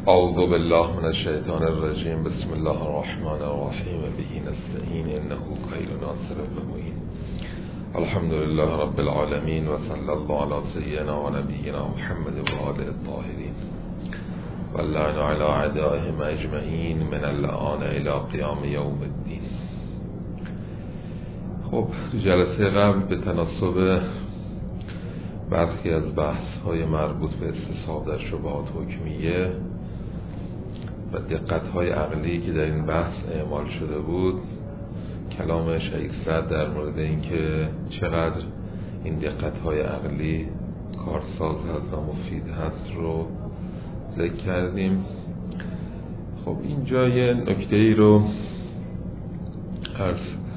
اعوذ بالله من الشیطان الرجیم. بسم الله الرحمن الرحیم. به نستعین انه خیر ناصر و معین. الحمد لله رب العالمین و صلی الله علی سیدنا و نبینا محمد و آله الطاهرین و اللعن علی اعدائهم اجمعین من اللعان الی قیام یوم الدین. خب جلسه قبل به تناسب برخی از بحث های مربوط به استصحاب در شبهات حکمیه و دقت های عقلی که در این بحث اعمال شده بود، کلام شیخ سعد در مورد اینکه چقدر این دقت های عقلی کارساز هست و مفید هست رو ذکر کردیم. خب اینجا یه نکته ای رو عرض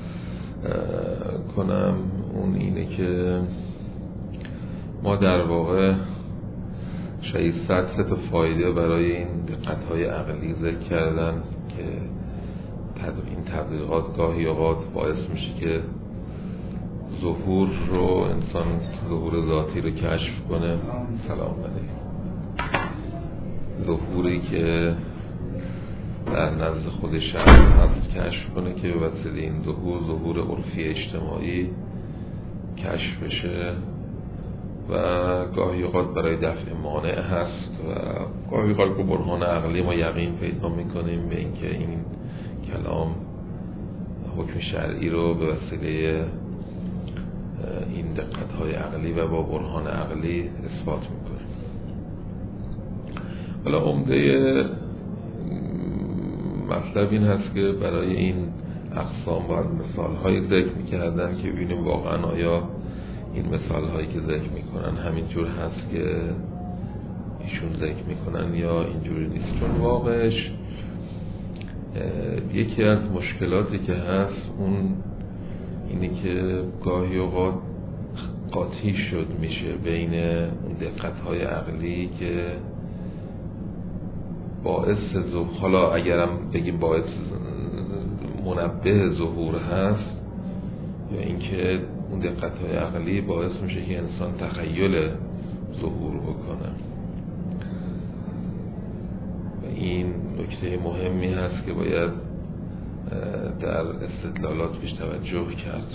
کنم، اون اینه که ما در واقع شیخ سعد سه تا فایده برای این دقت‌های عقلی ذکر کردن که این تبلیغات گاهی اوقات باعث میشه که ظهور رو انسان ظهور ذاتی رو کشف کنه. سلام علیکم. ظهوری که در نزد خود شخص هست کشف کنه که به وسیله این ظهور عرفی اجتماعی کشف بشه و گاهی اوقات برای دفع مانع هست و گاهی اوقات با برهان عقلی ما یقین پیدا میکنیم به اینکه این کلام حکم شرعی رو به وسیله این دقت‌های عقلی و با برهان عقلی اثبات میکنیم. حالا عمده مطلب این هست که برای این اقسام باید مثال‌های ذکر میکردن که ببینیم واقعا آیا این مثال هایی که ذکر میکنن همینجور هست که ایشون ذکر میکنن یا اینجوری نیست. چون واقعش یکی از مشکلاتی که هست اون اینه که گاهی اوقات قاطی شد میشه بین اون دقت های عقلی که باعث ظهور، حالا اگرم بگیم باعث منبه ظهور هست، یا اینکه اون دقت‌های عقلی باعث میشه که انسان تخیل ظهور بکنه. و این نکته مهمی هست که باید در استدلالات پیش توجه کرد.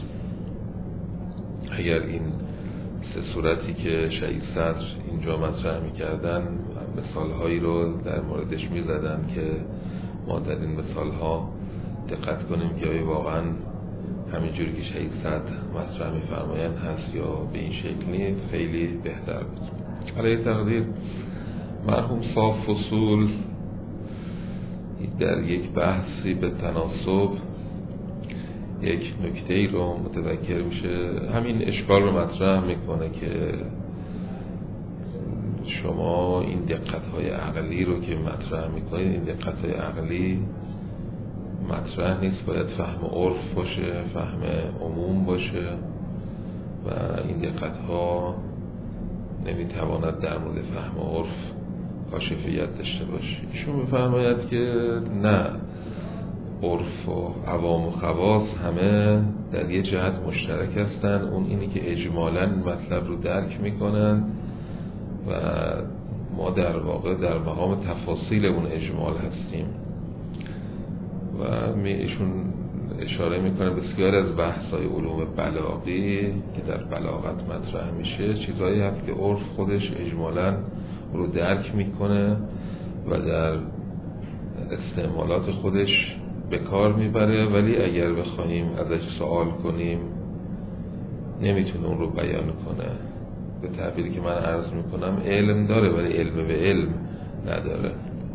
اگر این سه صورتی که شیخ صدر اینجا مطرح میکردن مثالهایی رو در موردش میزدن که ما در این مثالها دقت کنیم که آیا واقعا همینجوری که شیخ سعد مطرح می‌فرمایند هست یا به این شکلی، خیلی بهتر بود. علیه تقدیر مرحوم صاحب فصول در یک بحثی به تناسب یک نکته‌ای رو متذکر میشه، همین اشکال رو مطرح میکنه که شما این دقت‌های عقلی رو که مطرح میکنید، این دقت‌های عقلی مطرح نیست، باید فهم عرف باشه، فهم عموم باشه و این دقت ها نمیتواند در مورد فهم عرف کاشفیت داشته باشه. ایشون میفرماید که نه، عرف و عوام و خواص همه در یه جهت مشترک هستن، اون اینی که اجمالاً مطلب رو درک میکنن و ما در واقع در مقام تفاصیل اون اجمال هستیم. و ایشون اشاره میکنه بسیار از بحث‌های علوم بلاغی که در بلاغت مطرح میشه چیزایی هست که عرف خودش اجمالاً رو درک میکنه و در استعمالات خودش به کار میبره، ولی اگر بخوایم ازش سوال کنیم نمیتونه اون رو بیان کنه. به تعبیری که من عرض میکنم علم داره ولی علم به علم نداره.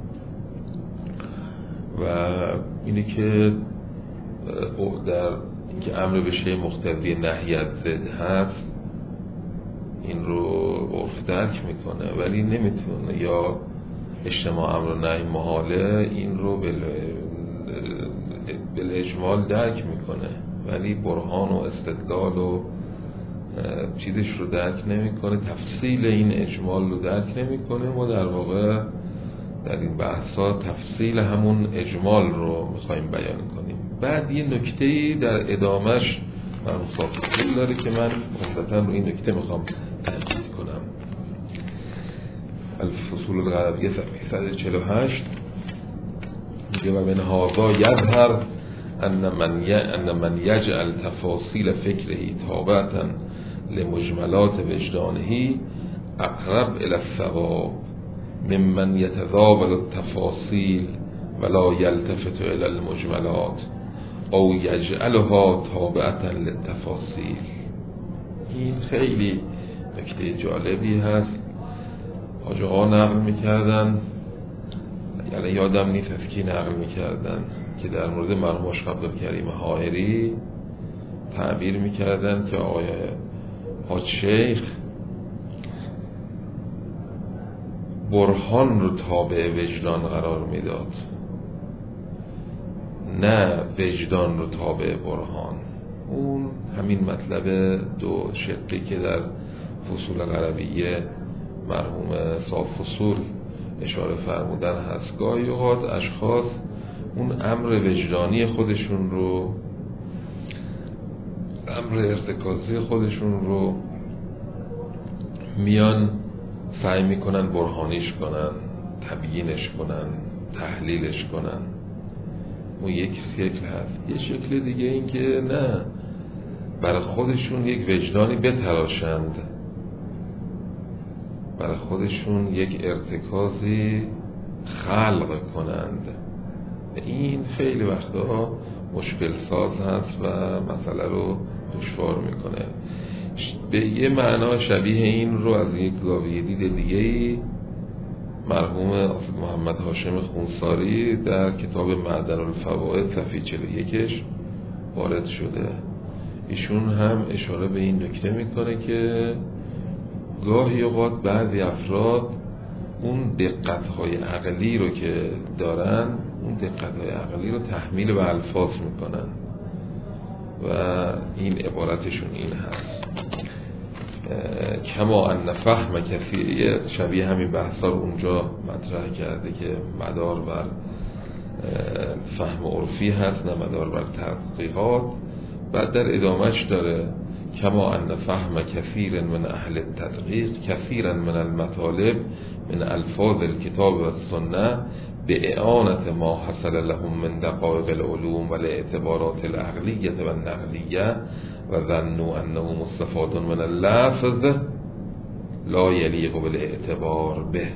و اینه که در اینکه امر به شیء مقتضی نهی از ضد هست این رو عرف درک میکنه ولی نمیتونه، یا اجتماع امر و نهی محاله این رو بالاجمال درک میکنه ولی برهان و استدلال و چیزش رو درک نمیکنه، تفصیل این اجمال رو درک نمیکنه. ما در واقع در این بحثا تفصیل همون اجمال رو میخوایم بیان کنیم. بعد یه نکته‌ای در ادامش منصافی داره که من عمدتاً رو این نکته میخوام تاکید کنم. الفصول الغربیه صفحه 148 میگه و من هذا یظهر ان من یجعل تفاصیل فکره تابعا لمجملات وجدانه اقرب الى الثواب ممن يتذاول التفاصيل ولا يلتفت الى المجملات او یجعلها تابعا للتفاصیل. این خیلی نکته جالبی هست. حاج آقا نقل میکردن، یعنی یادم نیست از کی نقل میکردن، که در مورد مرحوم حاج عبدالکریم حائری تعبیر میکردن که آقای حاج شیخ برهان رو تابع وجدان قرار میداد، نه وجدان رو تابع برهان. اون همین مطلب دو شقی که در فصول غربیه مرحوم صاحب فصول اشاره فرمودن هست. گاهی اوقات اشخاص اون امر وجدانی خودشون رو، امر ارتکازی خودشون رو میان سعی میکنن برهانیش کنن، تبیینش کنن، تحلیلش کنن. اون یک شکل هست. یه شکل دیگه این که نه، برای خودشون یک وجدانی بتراشند، برای خودشون یک ارتکازی خلق کنند. این خیلی وقتا مشکل ساز هست و مسئله رو دشوار میکنه. به یه معنا شبیه این رو از یک زاویه دید دیگه‌ای مرحوم آصف محمد هاشم خونساری در کتاب معدن الفوائد صفحه 41 وارد شده. ایشون هم اشاره به این نکته میکنه که گاهی اوقات بعضی افراد اون دقت‌های عقلی رو که دارن، اون دقت‌های عقلی رو تحمیل به الفاظ میکنن و این عبارتشون این هست: کما ان فهم کثیر، شبیه همین بحثا رو اونجا مطرح کرده که مدار بر فهم عرفی هست نه مدار بر تحقیقات. بعد در ادامهش داره کما ان فهم کثیر من اهل التدقیق کثیرا من المطالب من الفاظ الكتاب و السنه به اعانت ما حصل لهم من دقائق العلوم و الاعتبارات العقلیه و النقلیه و ظنوا انه مستفاد من اللفظ لا یلیق بالاعتبار به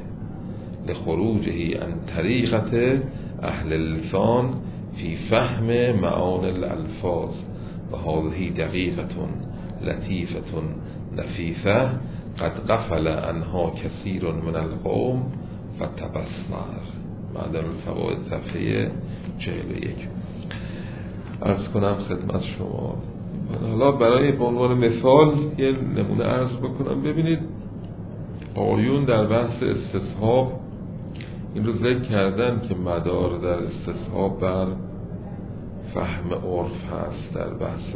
لخروجه عن طریقة اهل اللسان فی فهم معانی الالفاظ و هذه دقیقة لطیفة نفیسة قد غفل عنها کثیر من القوم فتبصر. معدن الفوائد صفحه 41. عرض کنم خدمت شما. حالا برای به عنوان مثال یه نمونه عرض بکنم. ببینید آقایون در بحث استصحاب این رو ذکر کردن که مدار در استصحاب بر فهم عرف هست. در بحث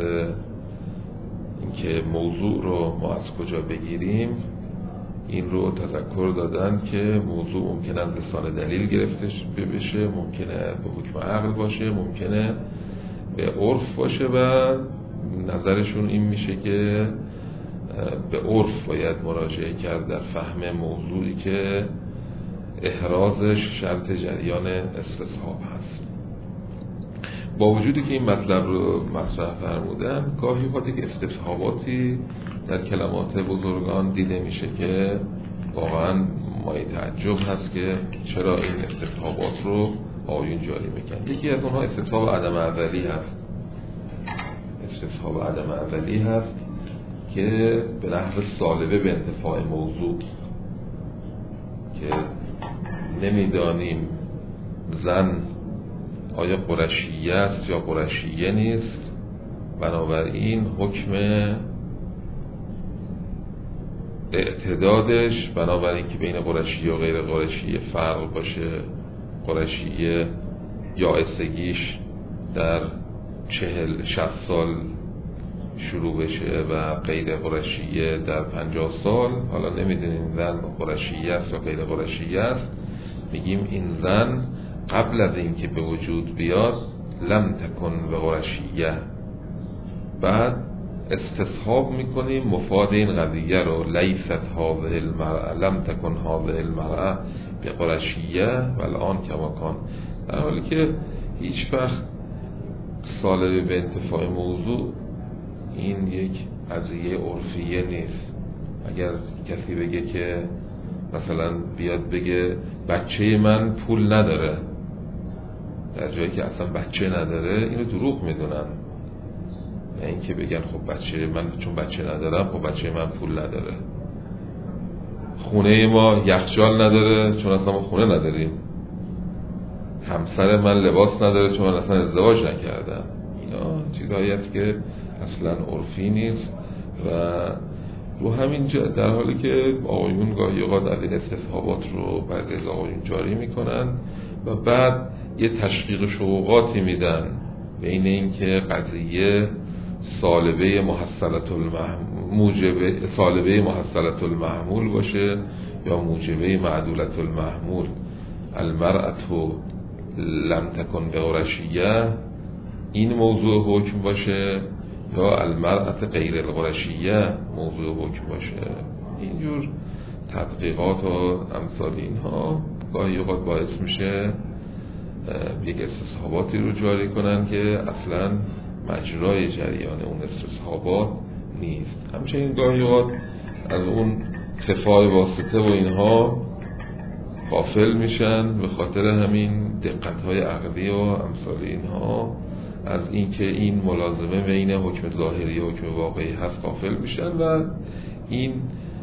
اینکه موضوع رو ما از کجا بگیریم این رو تذکر دادن که موضوع ممکنه از لسان دلیل گرفته بشه، ممکنه به حکم عقل باشه، ممکنه به عرف باشه و نظرشون این میشه که به عرف باید مراجعه کرد در فهم موضوعی که احرازش شرط جریان استصحاب هست. با وجودی که این مطلب رو مطرح فرمودن، گاهی وقتی که استصحاباتی در کلمات بزرگان دیده میشه که واقعا مایه تعجب هست که چرا این استصحابات رو آیون جاری میکن. یکی از اونها استصحاب عدم اولی هست. استصحاب عدم اولی هست که به نحو سالبه به انتفاع موضوع، که نمیدانیم زن آیا قرشیه است یا قرشیه نیست، بنابراین حکم اعتدادش بنابراین که بین قرشیه و غیر قرشیه فرق باشه، قرشیه یائسگیش در 40-60 سال شروع بشه و غیر قرشیه در 50 سال. حالا نمیدونیم زن قرشیه است یا غیر قرشیه است، میگیم این زن قبل از این که به وجود بیاد لم تکن به قرشیه، بعد استصحاب میکنیم مفاد این قضیه رو. لیست هذه المرأة لم تکن هذه المرأة بقرشیه و الان کما کان، در حالی که هیچ وقت سالب به انتفاع موضوع این یک قضیه عرفیه نیست. اگر کسی بگه که مثلا بیاد بگه بچه من پول نداره، در جایی که اصلا بچه نداره، اینو دروغ میدونن. نه اینکه بگن خب بچه من چون بچه ندارم خب بچه من پول نداره. خونه ما یخچال نداره چون اصلا ما خونه نداریم. همسر من لباس نداره چون من اصلا ازدواج نکردم. اینا چیزایی است که اصلا عرفی نیست و رو همین در حالی که آقایون گاهی اوقات از این استصحابات رو بعضی از آقایون جاری میکنن و بعد یه تشویق شوقاتی میدن بین این که قضیه سالبه محصلة المحمول باشه یا موجبه معدولة المحمول. المرأة لم تکن بقرشیه این موضوع حکم باشه یا المرأة غیر القرشیه موضوع حکم باشه. اینجور تدقیقات و امثال اینها گاهی اوقات باعث میشه یک استصحاباتی رو جاری کنن که اصلا مجرای جریان اون استصحابات نیست. همچنین گاهی اوقات از اون خفای واسطه و اینها غافل میشن به خاطر همین دقت‌های عقلی و امثال اینها، از اینکه این ملازمه بین حکم ظاهری و حکم واقعی هست غافل میشن و این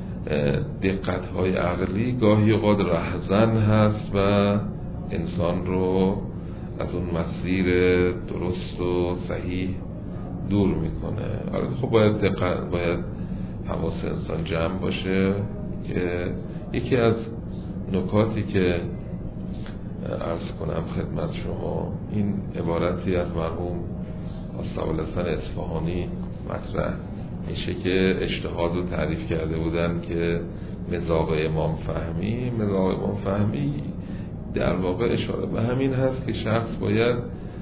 دقت‌های عقلی گاهی اوقات رهزن هست و انسان رو از اون مسیر درست و صحیح دور میکنه. خب باید حواس انسان جمع باشه که یکی از نکاتی که عرض کنم خدمت شما، این عبارتی از مرحوم آصف‌الحسن اصفهانی مطرح میشه که اجتهاد رو تعریف کرده بودن که مذاق امام فهمی در واقع اشاره به همین هست که شخص باید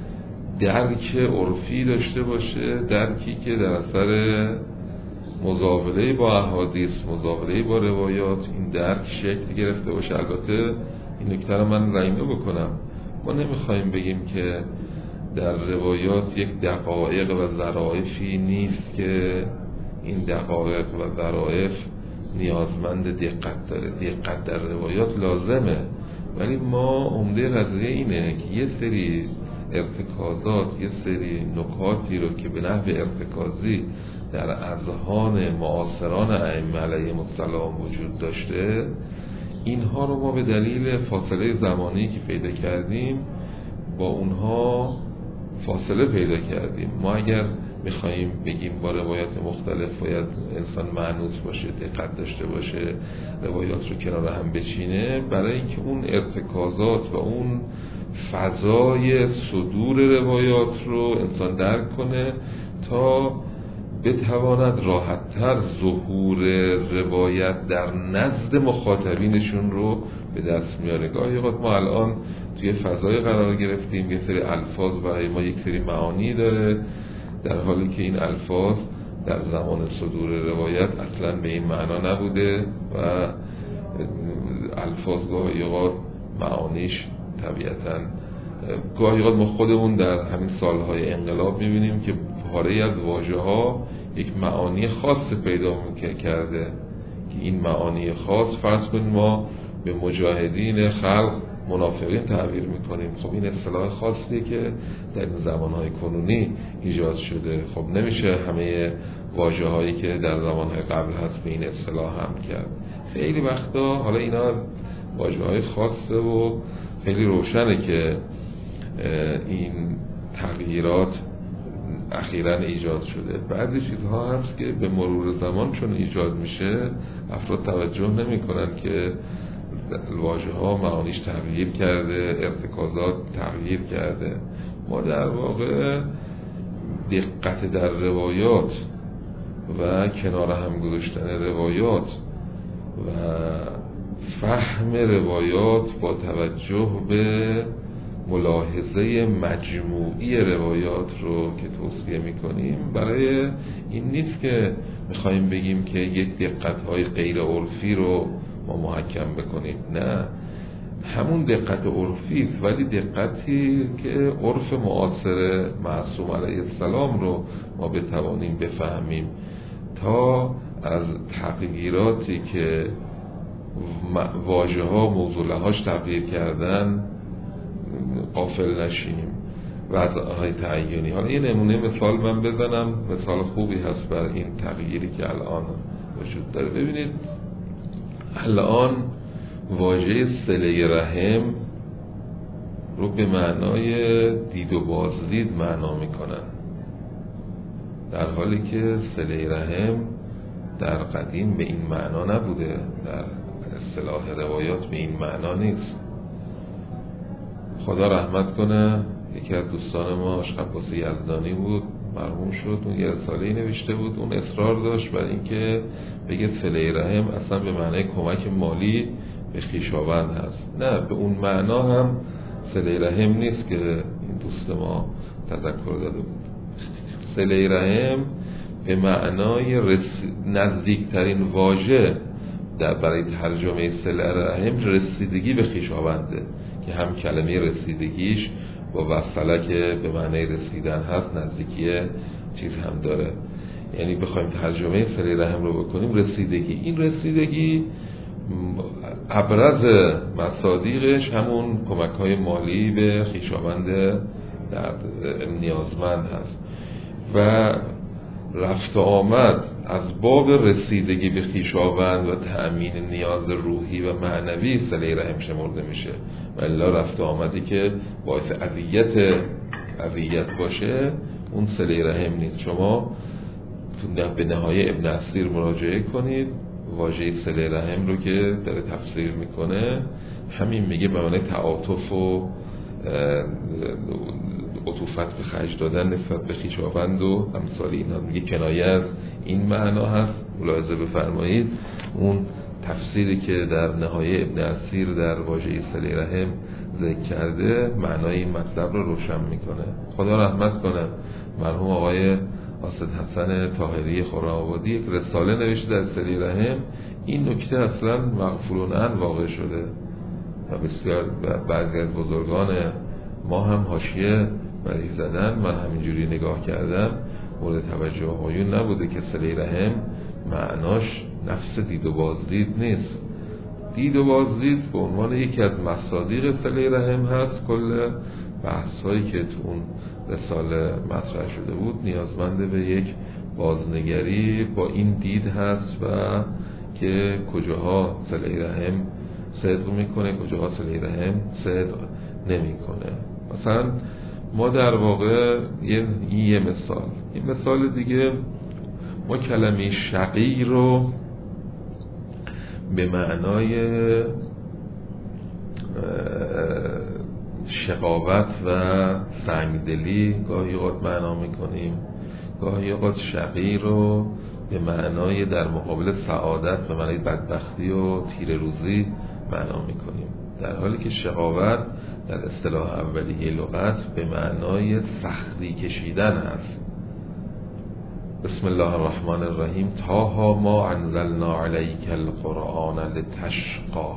درک عرفی داشته باشه، درکی که در اثر مزاوله با احادیث، مزاوله با روایات این درک شکل گرفته باشه. البته این نکته رو من رایمه بکنم، ما نمیخوایم بگیم که در روایات یک دقایق و ظرافی نیست که این دقایق و ظرایف نیازمند دقت داره. دقت در روایات لازمه، ولی ما عمده قضیه اینه که یه سری ارتکازات، یه سری نکاتی رو که به نحو ارتکازی در اذهان معاصران ائمه علیهم السلام وجود داشته، اینها رو ما به دلیل فاصله زمانی که پیدا کردیم با اونها فاصله پیدا کردیم. ما اگر میخواییم بگیم با روایات مختلف باید انسان معنوس باشه، دقت داشته باشه، روایات رو کنار هم بچینه، برای اینکه اون ارتکازات و اون فضای صدور روایات رو انسان درک کنه تا بتواند راحت‌تر ظهور روایت در نزد مخاطبینشون رو به دست میاره. گاهی اوقات ما الان توی فضای قرار گرفتیم، یه سری الفاظ برای ما یک سری معانی داره، در حالی که این الفاظ در زمان صدور روایت اصلا به این معنا نبوده و الفاظ گاهی اوقات معانیش طبیعتاً گاهی اوقات ما خودمون در همین سالهای انقلاب میبینیم که پاره از واژه ها یک معانی خاص پیدا کرده که این معانی خاص فرض کنیم ما به مجاهدین خلق منافقین تعبیر میکنیم. خب این اصطلاح خاصیه که در این زمانهای کنونی ایجاد شده. خب نمیشه همه واژه هایی که در زمانهای قبل هست به این اصطلاح هم کرد. خیلی وقتا حالا اینا واژه های خاصه و خیلی روشنه که این تغییرات اخیراً ایجاد شده. بعضی چیزها هست که به مرور زمان چون ایجاد میشه افراد توجه نمی کنن که واژه ها معانیش تغییر کرده، ارتکازات تغییر کرده. ما در واقع دقت در روایات و کنار هم گذاشتن روایات و فهم روایات با توجه به ملاحظه مجموعی روایات رو که توصیه میکنیم برای این نیست که میخوایم بگیم که یک دقت‌های غیر عرفی رو ما محکم بکنیم، نه، همون دقت عرفی ولی دقتی که عرف معاصر معصوم علیه السلام رو ما بتوانیم بفهمیم تا از تغییراتی که واژه ها موضوعهاش تغییر کردن غافل نشیم. وضعهای تعیینی، حالا یه نمونه مثال من بزنم، مثال خوبی هست بر این تغییری که الان وجود داره. ببینید الان واژه صله رحم رو به معنای دید و بازدید معنا میکنن، در حالی که صله رحم در قدیم به این معنا نبوده، در اصطلاح روایات به این معنا نیست. خدا رحمت کنه، یکی از دوستان ما آقای عباس یزدانی بود، مرحوم شد، اون یه رساله‌ای نوشته بود، اون اصرار داشت بر اینکه بگه صله رحم اصلا به معنای کمک مالی به خویشاوند هست. نه، به اون معنا هم صله رحم نیست که این دوست ما تذکر داده بود. صله رحم به معنای نزدیکترین واژه برای ترجمه صله رحم رسیدگی به خویشاونده که هم کلمه رسیدگیش با وصله که به معنی رسیدن هست نزدیکی چیز هم داره. یعنی بخوایم ترجمه صله رحم رو بکنیم رسیدگی، این رسیدگی ابرز مصادیقش همون کمک‌های مالی به خویشاوند در نیازمند هست و رفت آمد از باب رسیدگی به خویشاوند و تأمین نیاز روحی و معنوی صله رحم شمرده میشه. الا رفت آمدی که باعث اذیت باشه اون صله رحم نیست. شما به نهایه ابن اسیر مراجعه کنید، واژه صله رحم رو که داره تفسیر میکنه همین میگه به معنی تعاطف و عطوفت به خرج دادن نسبت به خویشاوند و امثال اینا، میگه کنایه از این معنا هست. ملاحظه بفرمایید اون تفسیری که در نهایه ابن اسیر در واژه صله رحم ذکر کرده معنای این مطلب رو روشن میکنه. خدا رحمت کنه، مرحوم آقای قاصد حسن طاهری خرم‌آبادی یک رساله نوشته در صله رحم. این نکته اصلا مغفور عنه واقع شده و بسیار بعضی از بزرگان ما هم حاشیه بری زدن. من همینجوری نگاه کردم، مورد توجه آقایون نبوده که صله رحم معناش نفس دید و بازدید نیست. دید و بازدید به عنوان یکی از مصادیق صله رحم هست. کل بحث هایی که تو اون رساله مطرح شده بود نیازمنده به یک بازنگری با این دید هست و که کجاها صله رحم صدق میکنه، کجاها صله رحم صدق نمیکنه. مثلا ما در واقع یه مثال دیگه، ما کلمه شقی رو به معنای شقاوت و سنگدلی گاهی اوقات معنا میکنیم، گاهی اوقات شقی رو به معنای در مقابل سعادت به معنای بدبختی و تیره روزی معنا میکنیم، در حالی که شقاوت در اصطلاح اولیه لغت به معنای سختی کشیدن هست. بسم الله الرحمن الرحیم. طه ما انزلنا علیک القرآن لتشقی.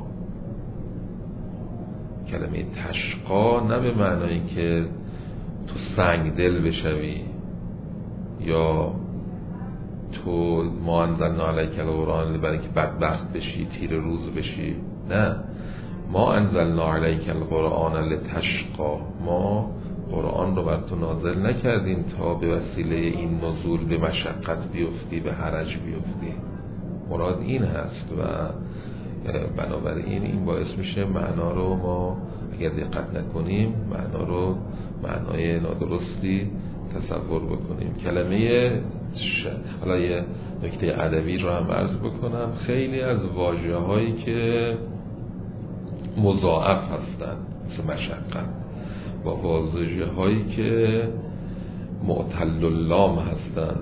کلمه تشقا نه به معنایی که تو سنگ دل بشوی یا تو ما انزلنا علیک القرآن برای که بدبخت بشی، تیر روز بشی، نه، ما انزلنا علیک القرآن لتشقی. ما قرآن رو بر تو نازل نکردیم تا به وسیله این نزول به مشقت بیفتی، به حرج بیفتی. مراد این هست و بنابراین این باعث میشه معنا رو ما اگر دقت نکنیم معنای نادرستی تصور بکنیم. کلمه حالا یه نکته ادبی رو هم عرض بکنم، خیلی از واژه هایی که مضاعف هستن مثل مشقت با واژه هایی که معتل اللام هستن،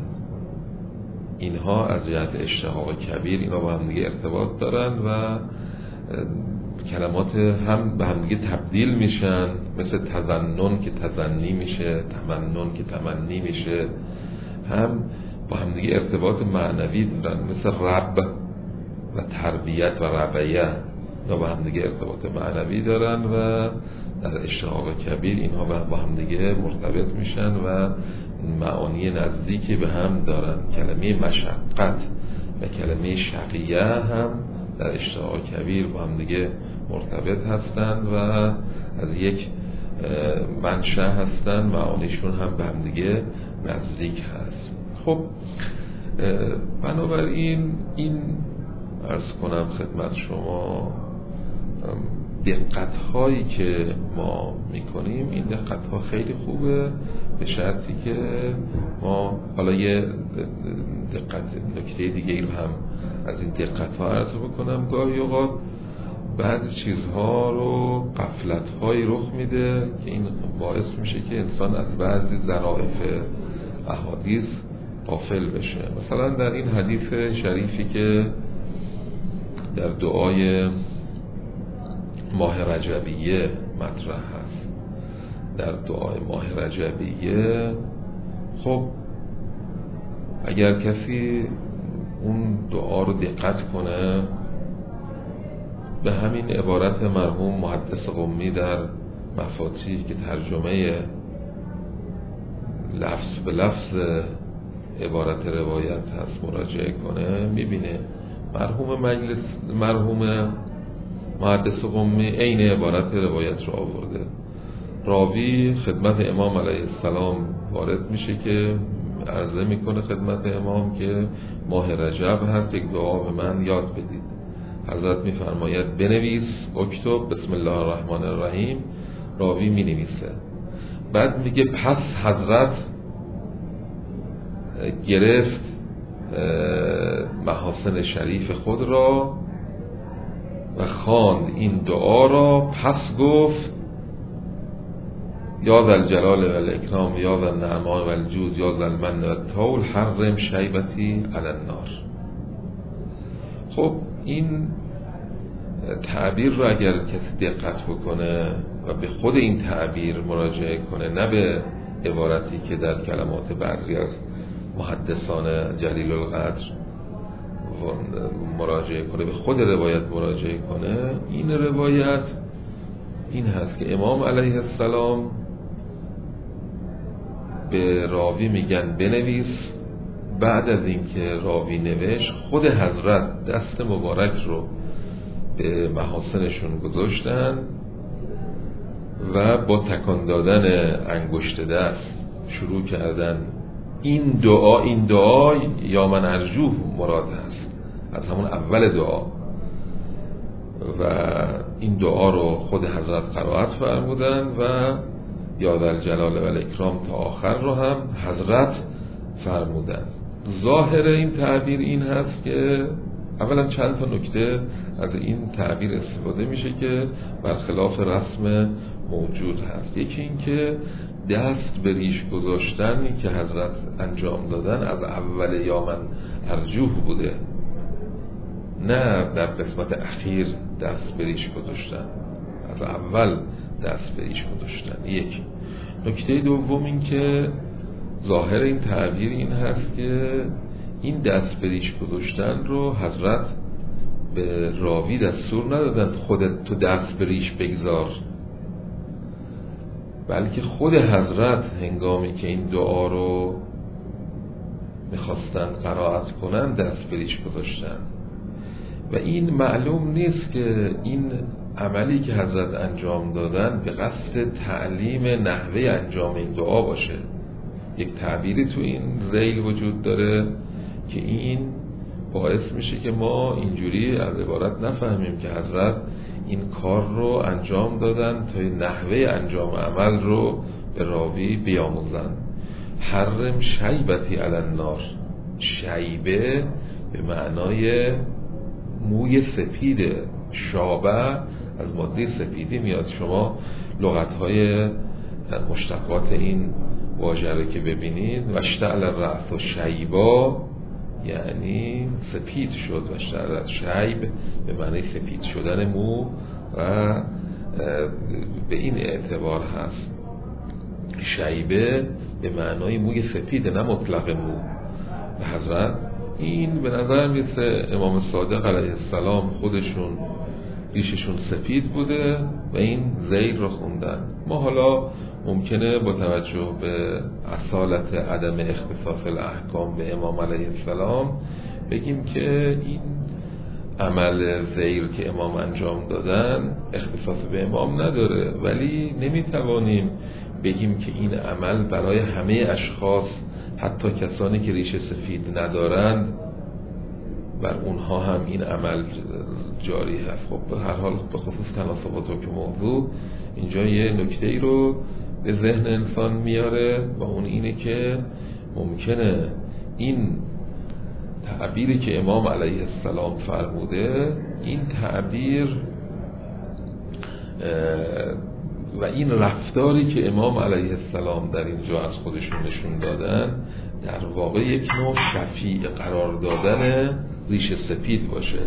اینها از جهت اشتقاق کبیر اینا با هم دیگه ارتباط دارن و کلمات هم به هم دیگه تبدیل میشن، مثل تظنن که تظنی میشه، تمنن که تمنی میشه، هم با هم دیگه ارتباط معنوی دارن، مثل رب و تربیت و ربیه یا با هم دیگه ارتباط معنوی دارن و در اشتقاق کبیر اینها با هم دیگه مرتبط میشن و معانی نزدیکی به هم دارن. کلمه مشقت و کلمه شقیه هم در اشتقاق کبیر با هم دیگه مرتبط هستن و از یک منشأ هستن، معانیشون هم به هم دیگه نزدیک هست. خب بنابراین این عرض کنم خدمت شما دقت هایی که ما میکنیم، این دقت ها خیلی خوبه، به شرطی که ما حالا یه دقت نکته دیگه ای رو هم از این دقت ها عرض بکنم. گاهی اوقات بعضی چیزها رو غفلت هایی رخ میده که این باعث میشه که انسان از بعضی ظرافت احادیث غافل بشه. مثلا در این حدیث شریفی که در دعای ماه رجبیه مطرح هست، در دعای ماه رجبیه، خب اگر کسی اون دعا رو دقت کنه، به همین عبارت مرحوم محدث قمی در مفاتیح که ترجمه لفظ به لفظ عبارت روایت هست مراجعه کنه، میبینه مرحوم محدث قمی عین عبارت روایت رو آورده. راوی خدمت امام علیه السلام وارد میشه که عرضه میکنه خدمت امام که ماه رجب هست، یک دعا به من یاد بدید. حضرت میفرماید بنویس، اکتب بسم الله الرحمن الرحیم. راوی مینویسه. بعد میگه پس حضرت گرفت محاسن شریف خود را و خواند این دعا را، پس گفت یا ذا الجلال و الاکرام یا ذا النعما و الجود یا ذا المن و الطول حرم شیبتی علی النار. خب این تعبیر رو اگر کسی دقت بکنه و به خود این تعبیر مراجعه کنه، نه به عبارتی که در کلمات بعضی از محدثان جلیل القدر مراجعه کنه، به خود روایت مراجعه کنه، این روایت این هست که امام علیه السلام به راوی میگن بنویس. بعد از اینکه راوی نوشت، خود حضرت دست مبارک رو به محاسنشون گذاشتن و با تکان دادن انگشت دست شروع کردن این دعا یا من ارجوه مراد هست از همون اول دعا، و این دعا رو خود حضرت قرائت فرمودن و یا ذا الجلال و الاکرام تا آخر رو هم حضرت فرمودن. ظاهر این تعبیر این هست که اولا چند تا نکته از این تعبیر استفاده میشه که برخلاف رسم موجود هست. یکی این که دست به ریش گذاشتن که حضرت انجام دادن از اول یا من ارجوه بوده، نه در قسمت اخیر دست به ریش گذاشتن، از اول دست به ریش گذاشتن. یک نکته دوم این که ظاهر این تعبیر این هست که این دست به ریش گذاشتن رو حضرت به راوی دستور ندادن خودت تو دست به ریش بگذار، بلکه خود حضرت هنگامی که این دعا رو میخواستن قرائت کنن دست به ریش گذاشتن. و این معلوم نیست که این عملی که حضرت انجام دادن به قصد تعلیم نحوه انجام این دعا باشه. یک تعبیری تو این ذیل وجود داره که این باعث میشه که ما اینجوری از عبارت نفهمیم که حضرت این کار رو انجام دادن تا نحوه انجام عمل رو به راوی بیاموزن. حرم شیبتی علی النار، شیبه به معنای موی سپیده، شابه از ماده سپیدی میاد. شما لغت‌های مشتقات این واژه رو که ببینید، واشتعل الرأس و شیبا یعنی سپید شد، واشتعل شیب به معنی سپید شدن مو و به این اعتبار هست شیبه به معنای موی سپید، نه مطلق مو. و حضرت این به نظر میسه امام صادق علیه السلام خودشون ریششون سپید بوده و این زیر رو خوندن. ما حالا ممکنه با توجه به اصالت عدم اختصاص الاحکام به امام علیه السلام بگیم که این عمل زیر که امام انجام دادن اختصاص به امام نداره، ولی نمیتوانیم بگیم که این عمل برای همه اشخاص، حتی کسانی که ریش سفید ندارند، بر اونها هم این عمل جاری هست. خب به هر حال به خصوص تناسبات که موضوع اینجا یه نکته ای رو به ذهن انسان میاره و اون اینه که ممکنه این تعبیری که امام علیه السلام فرموده، این تعبیر و این رفتاری که امام علیه السلام در اینجا از خودشون نشون دادن، در واقع یک نوع شفیع قرار دادن ریش سپید باشه.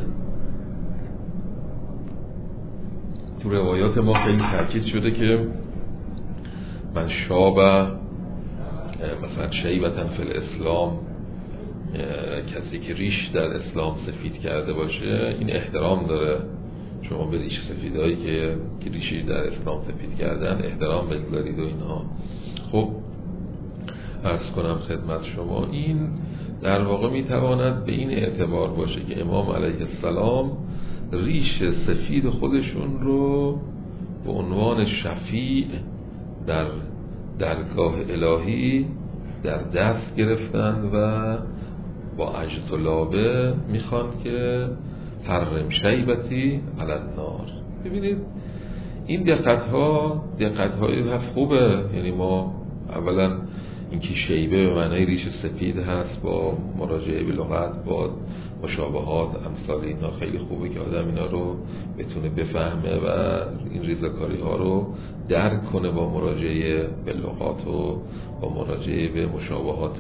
تو روایات ما خیلی تاکید شده که من شابه مثلا شیبتن فی الاسلام، کسی که ریش در اسلام سفید کرده باشه این احترام داره. شما به ریش سفیدایی که ریشی در اسلام سفید کردن احترام بگذارید و اینها. خب عرض کنم خدمت شما این در واقع میتواند به این اعتبار باشه که امام علیه السلام ریش سفید خودشون رو به عنوان شفیع در درگاه الهی در دست گرفتند و با عجز و لابه میخوان که حرم شیبتی علی النار. ببینید این دقت‌های خوبه. یعنی ما اولا اینکه شیبه به معنای ریش سفید هست، با مراجعه به لغت، با مشابهات امثال اینا خیلی خوبه که آدم اینا رو بتونه بفهمه و این ریزکاری ها رو درک کنه با مراجعه به لغات و با مراجعه به مشابهات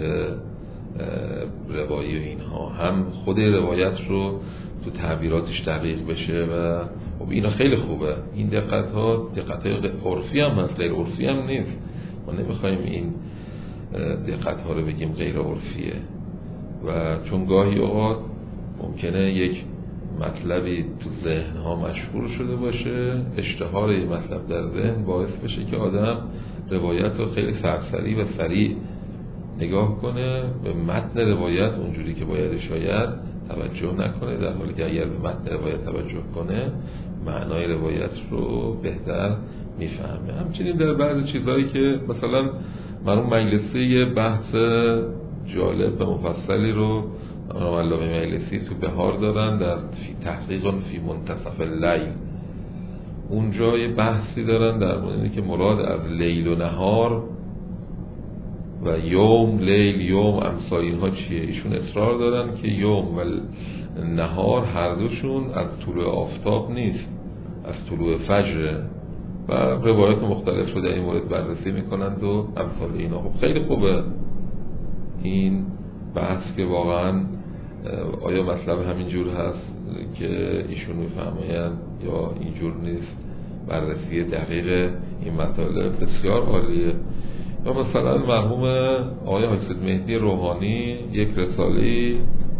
روایی و اینها. هم خود روایت رو تو تعبیراتش دقیق بشه و اینا خیلی خوبه. این دقت‌های عرفی هم هست، غیر عرفی هم نیست. ما نمیخوایم این دقت‌ها رو بگیم غیر عرفیه، و چون گاهی اوقات ممکنه یک مطلبی تو ذهن‌ها مشهور شده باشه، اشتهار یک مطلب در ذهن باعث بشه که آدم روایت رو خیلی سرسری و سریع نگاه کنه، به متن روایت اونجوری که باید شاید توجه نکنه، در حالی که اگر به متن روایت توجه کنه معنای روایت رو بهتر میفهمه. همچنین در بعضی چیزهایی که مثلا مرحوم مجلسی یه بحث جالب و مفصلی رو علامه مجلسی تو بهار دارن در تحقیق فی منتصف اللیل. اونجا یه بحثی دارن در مورد که مراد از لیل و نهار و یوم، لیل، یوم، امثال اینها چیه. ایشون اصرار دارن که یوم و نهار هر دوشون از طلوع آفتاب نیست، از طلوع فجر، و روایات مختلف رو در این مورد بررسی میکنند و امثال اینا. خب خیلی خوبه این بحث که واقعا آیا مطلب همینجور هست که ایشون میفهمند یا اینجور نیست. بررسی دقیق این مطالب بسیار عالیه. یا مثلا مرحوم آقای حاج سید مهدی روحانی یک رساله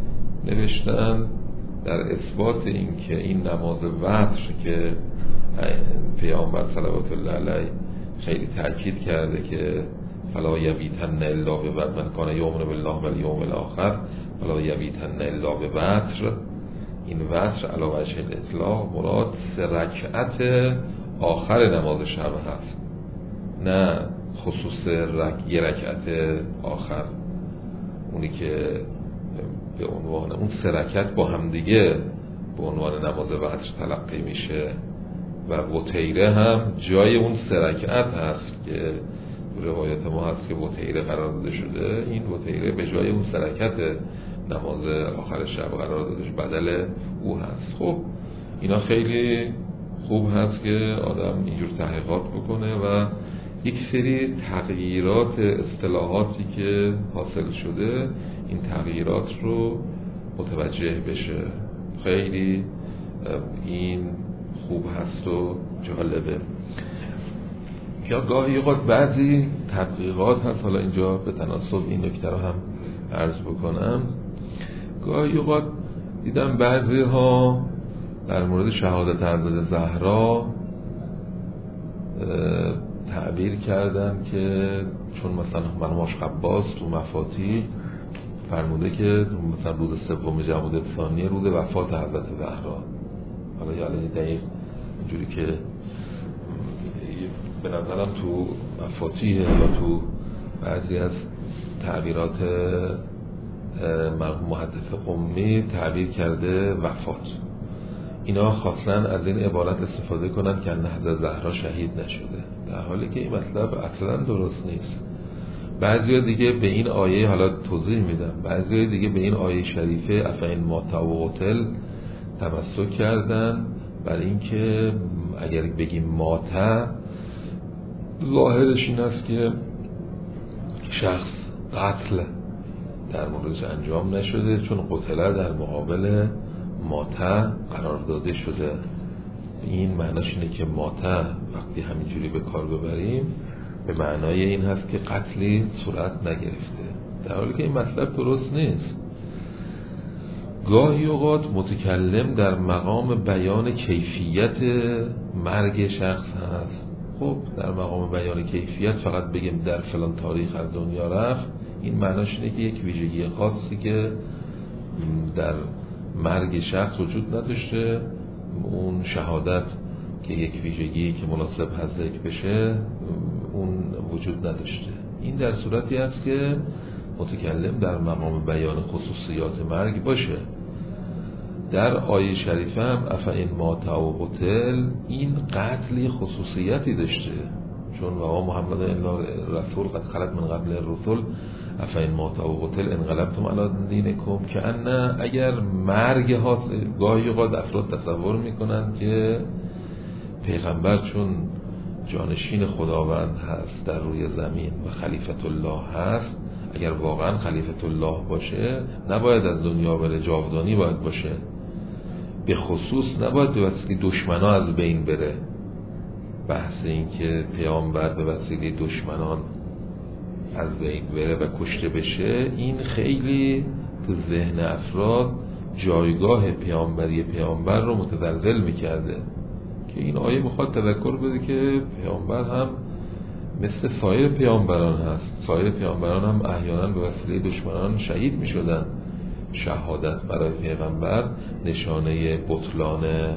نوشتن در اثبات این که این نماز وتر که پیامبر صلوات الله علیه خیلی تاکید کرده که فلا یبیتن الا بوتر، من کان یؤمن بالله والیوم الاخر فلا یبیتن الا بوتر. این وتر علی وجه الاطلاق مراد 3 رکعت آخر نماز شب هست، نه خصوص یه رکعت آخر، اونی که به عنوان اون 3 رکعت با هم دیگه به عنوان نماز وتر تلقی میشه. و وتیره هم جای اون 3 رکعت هست که روایت ما هست که وتیره قرار داده شده. این وتیره به جای اون 3 رکعت نماز آخر شب قرار داده شده، بدل او هست. خب اینا خیلی خوب هست که آدم اینجور تحقیقات بکنه و یک سری تغییرات اصطلاحاتی که حاصل شده این تغییرات رو متوجه بشه. خیلی این خوب هست و جالبه. یا گاهی اوقات بعضی تحقیقات هست، حالا اینجا به تناسب این نکته رو هم عرض بکنم، گاهی اوقات دیدم بعضی ها در مورد شهادت حضرت زهرا تعبیر کردن که چون مثلا مرحوم آشخباز تو مفاتیح فرموده که مثلا روز 3 جمادی الثانی روز وفات حضرت زهرا، حالا یعنی دقیق اینجوری که به نظرم تو مفاتیح یا تو بعضی از تعبیرات مرحوم محدث قمی تعبیر کرده وفات. اینا خواستن از این عبارت استفاده کنن که حضرت زهرا شهید نشده، در حالی که این مطلب اصلا درست نیست. بعضیا دیگه به این آیه، حالا توضیح میدم، بعضیا دیگه به این آیه شریفه افین مات و قتل تمسک کردن، برای اینکه اگر بگیم مات ظاهرش این است که شخص قتل در موردش انجام نشده، چون قتل در مقابل مات قرار داده شده. این معناش اینه که مات وقتی همینجوری به کار ببریم به معنای این هست که قتلی صورت نگرفته، در حالی که این مطلب درست نیست. گاهی اوقات متکلم در مقام بیان کیفیت مرگ شخص هست. خب در مقام بیان کیفیت فقط بگیم در فلان تاریخ از دنیا رفت، این معناش اینه که یک ویژگی خاصی که در مرگ شخص وجود نداشته، اون شهادت که یک ویژگی که مناسب هست ذکر بشه اون وجود نداشته. این در صورتی است که متکلم در مقام بیان خصوصیات مرگ باشه. در آیه شریفه هم افین مات و قتل این قتلی خصوصیتی داشته، چون و محمد الا رسول قد خلت من قبل الرسل افین مات و قتل انقلبتم علی دینکم، که ان اگر مرگ ها، گاهی اوقات افراد تصور میکنن که پیغمبر چون جانشین خداوند هست در روی زمین و خلیفت الله هست، اگر واقعا خلیفت الله باشه نباید از دنیا بره، جاودانی باید باشه، به خصوص نباید به وسیله دشمنان از بین بره. بحث این که پیامبر به وسیله دشمنان از بین بره و کشته بشه، این خیلی تو ذهن افراد جایگاه پیامبری پیامبر رو متزلزل میکرده، که این آیه میخواد تذکر بده که پیامبر هم مثل سایر پیامبران هست. سایر پیامبران هم احیانا به وسیله دشمنان شهید میشدن. شهادت برای پیغمبر نشانه بطلان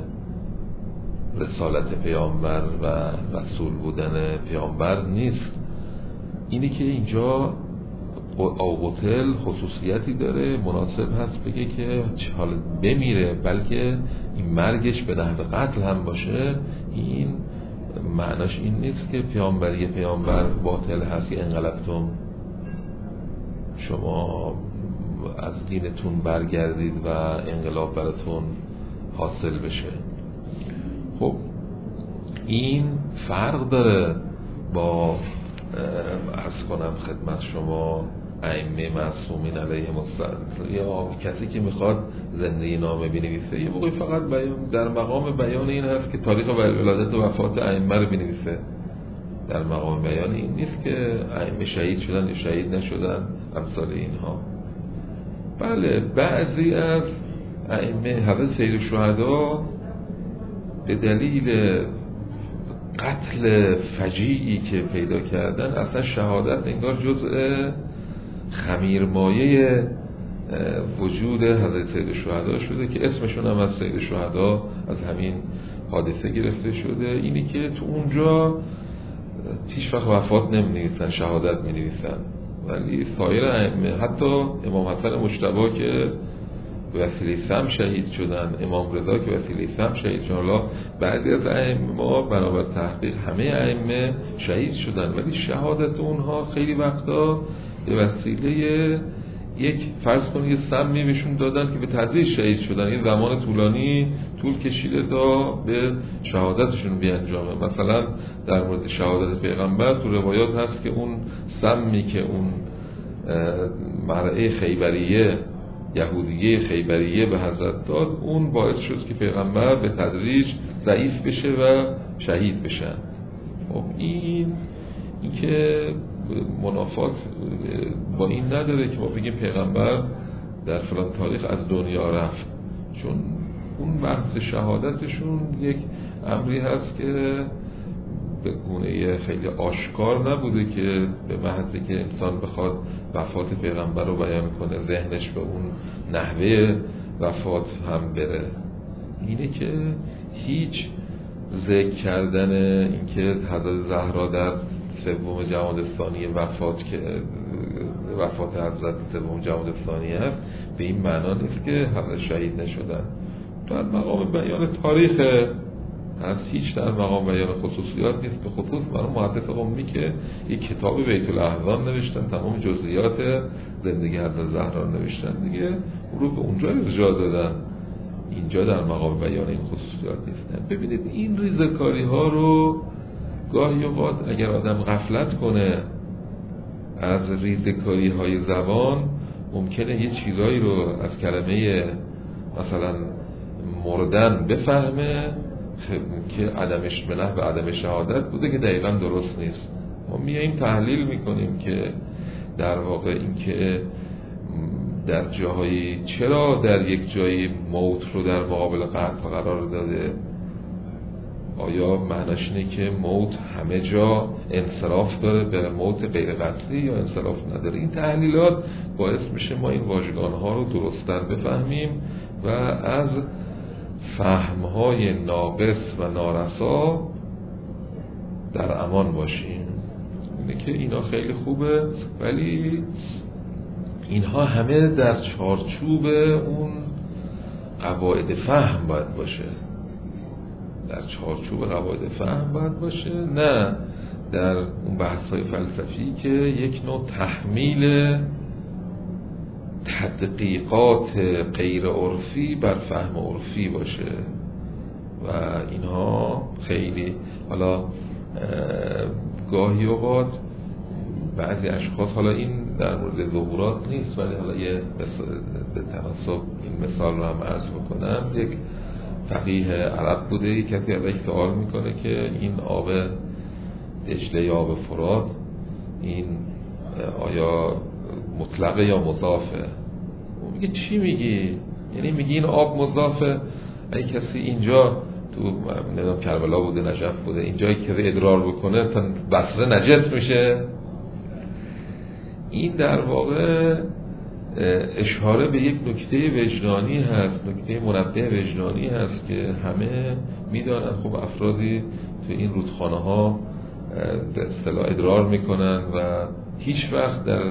رسالت پیامبر و رسول بودن پیامبر نیست. اینی که اینجا قتل خصوصیتی داره، مناسب هست بگه که حالا بمیره، بلکه این مرگش به نحو قتل هم باشه. این معناش این نیست که پیامبری پیامبر باطل هست، که انقلبتم شما از دینتون برگردید و انقلاب براتون حاصل بشه. خب این فرق داره با عرض کنم خدمت شما ائمه معصومین علیهم السلام، یا کسی که میخواد زندگی نامه بنویسه یه موقعی فقط در مقام بیان این هست که تاریخ ولادت و وفات ائمه رو بنویسه. در مقام بیان این نیست که ائمه شهید شدن یا شهید نشدن، امثال اینها. بله بعضی از ائمه حضرت سید الشهدا به دلیل قتل فجیعی که پیدا کردن اصلا شهادت انگار جزء خمیرمایه وجود حضرت سید الشهدا شده، که اسمشون هم از سید الشهدا از همین حادثه گرفته شده. اینی که تو اونجا هیچ وقت وفات نمی‌نویسن، شهادت می‌نویسن، ولی سایر ائمه حتی امام حسن مجتبی که به وسیله سم شهید شدن، امام رضا که وسیله سم شهید شدن، حالا بعضی از ائمه بنابر تحقیق همه ائمه شهید شدن، ولی شهادت اونها خیلی وقتا به وسیله یک فرض کنید یه سمی بهشون دادن که به تدریج شهید شدن. این زمان طولانی طول کشیده تا به شهادتشون بیانجامه. مثلا در مورد شهادت پیغمبر تو روایات هست که اون سمی که اون مرعه خیبریه یهودیه خیبریه به حضرت داد، اون باعث شد که پیغمبر به تدریج ضعیف بشه و شهید بشن. خب این که منافات با این نداره که ما بگیم پیغمبر در فلان تاریخ از دنیا رفت، چون اون بحث شهادتشون یک امری هست که به گونه خیلی آشکار نبوده که به محضی که انسان بخواد وفات پیغمبر رو بیان کنه ذهنش به اون نحوه وفات هم بره. اینه که هیچ ذکر کردن اینکه حضرت زهرا در سوم جمادی الثانی وفات حضرت سوم جمادی الثانی هست به این معنا نیست که حضرت شهید نشدن. در مقام بیان تاریخ هست، هیچ در مقام بیان خصوصیات نیست. به خصوص برای محدث قمی که یک کتاب بیت الاحزان نوشتن، تمام جزئیات زندگی حضرت زهرا نوشتن دیگه، رو به اونجا ارجاع دادن. اینجا در مقام بیان این خصوصیات نیستن. ببینید این ریزه‌کاری ها رو گاهی اوقات اگر آدم غفلت کنه از ریزه‌کاری های زبان، ممکنه یه چیزایی رو از کلمه مثلا مردن بفهمه که عدم اشمله و عدم شهادت بوده که دقیقا درست نیست. ما میاییم تحلیل میکنیم که در واقع این که در جاهایی چرا در یک جایی موت رو در مقابل قتل قرار داده، آیا معناش اینه که موت همه جا انصراف داره به موت غیر قتلی یا انصراف نداره؟ این تحلیلات باعث میشه ما این واژگان‌ها رو درست‌تر بفهمیم و از فهم‌های ناقص و نارسا در امان باشیم. اینه که اینا خیلی خوبه، ولی اینها همه در چارچوب اون قواعد فهم باید باشه، در چارچوب قواعد فهم باید باشه، نه در اون بحث‌های فلسفی که یک نوع تحمیل تدقیقات غیر عرفی بر فهم عرفی باشه. و اینها خیلی، حالا گاهی اوقات بعضی اشخاص، حالا این در مورد ظهورات نیست ولی حالا یه به تناسب این مثال رو هم عرض بکنم، یک فقیه عرب بوده، یک کسی ازش سوال میکنه که این آب دجله یا آب فرات این آیا مطلقه یا مضافه؟ میگه چی میگی؟ یعنی میگی این آب مضافه؟ اگه کسی اینجا تو نمیدونم کربلا بوده، نجف بوده، اینجایی که ادرار بکنه تا بصره نجس میشه. این در واقع اشاره به یک نکته وجدانی هست، نکته منبه وجدانی هست که همه میدانن خب افرادی تو این رودخانه ها به اصطلاح ادرار میکنن و هیچ وقت در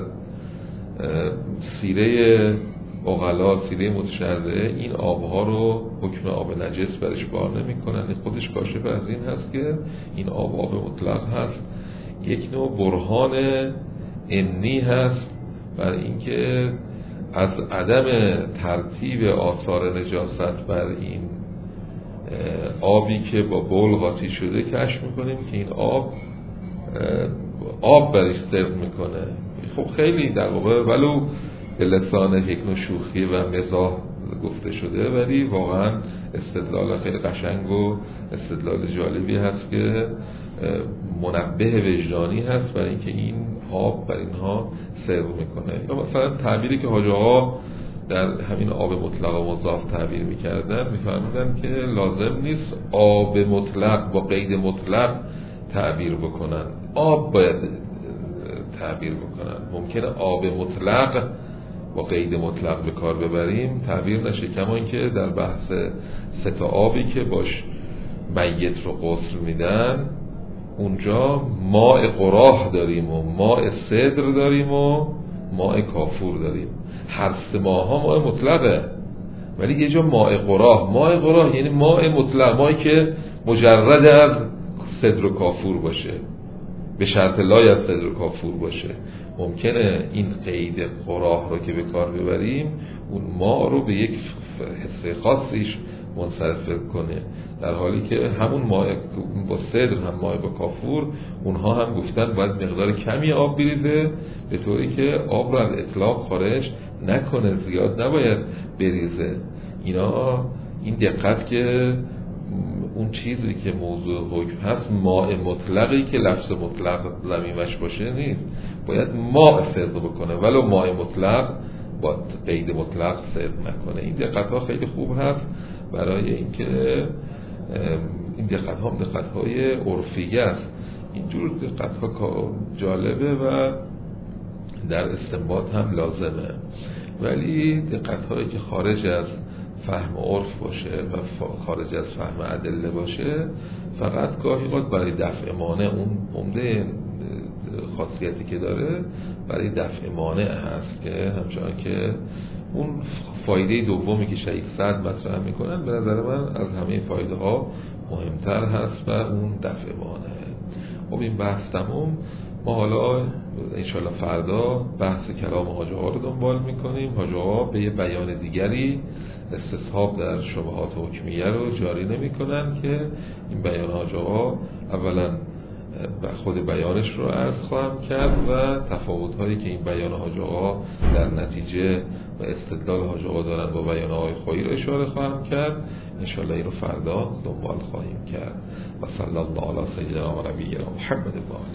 سیره عقلا، سیره متشرعه این آبها رو حکم آب نجس برش بار نمی کنن. خودش کاشف از این هست که این آب مطلق هست، یک نوع برهان انی هست برای اینکه از عدم ترتیب آثار نجاست بر این آبی که با بول قاطی شده کشف میکنیم که این آب برش صدق میکنه. خب خیلی در واقع ولو به لسان یک نوع شوخی و مزاح گفته شده، ولی واقعا استدلال خیلی قشنگ و استدلال جالبی هست که منبه وجدانی هست برای اینکه این آب بر اینها صدق میکنه. یا مثلا تعبیری که حاجی ها در همین آب مطلق و مضاف تعبیر میکردن، میفهمیدن که لازم نیست آب مطلق با قید مطلق تعبیر بکنن، آب باید تعبیر بکنن. ممکنه آب مطلق با قید مطلق به کار ببریم تعبیر نشه، کما اینکه در بحث سه آبی که باش میت رو غسل میدن، اونجا ماء قراه داریم و ماء سدر داریم و ماء کافور داریم. هر سه ماها ماء مطلقه، ولی یه جا ماء قراه یعنی ماء مطلق، ماءی که مجرد از سدر و کافور باشه، به شرط لای از صدر کافور باشه. ممکنه این قید قراه رو که به کار ببریم اون ما رو به یک حصه خاصیش منصرف کنه. در حالی که همون مائه با صدر هم مائه با کافور اونها هم گفتن باید مقدار کمی آب بریزه به طوری که آب رو از اطلاق خارج نکنه، زیاد نباید بریزه. اینا این دقت که اون چیزی که موضوع حکم هست ماء مطلقی که لفظ مطلق ضمیمش باشه نیست، باید ماء صدق بکنه ولو ماء مطلق با قید مطلق صدق نکنه. این دقت ها خیلی خوب هست برای اینکه این دقت ها دقت های عرفیه است. اینجور دقت ها جالبه و در استنباط هم لازمه، ولی دقت هایی که خارج از فهم عرف باشه و خارج از فهم ادله باشه فقط گاهی اوقات برای دفع مانع، اون عمده خاصیتی که داره برای دفع مانع هست که همچنان که اون فایده دومی که شیخ سعد مطرح میکنن به نظر من از همه فایده ها مهمتر هست و اون دفع مانع. خب این بحث تموم. ما حالا انشالله فردا بحث کلام حاج آقا رو دنبال میکنیم. حاج آقا به یه بیان دیگری استصحاب در شبهات حکمیه رو جاری نمی کنن که این بیان حاج آقا اولا خود بیانش رو عرض خواهم کرد و تفاوت هایی که این بیان حاج آقا در نتیجه و استدلال حاج آقا دارن با بیان آقای خویی رو اشاره خواهم کرد. انشالله این رو فردا دنبال خواهیم کرد. و صلی الله علی سیدنا و نبینا محمد.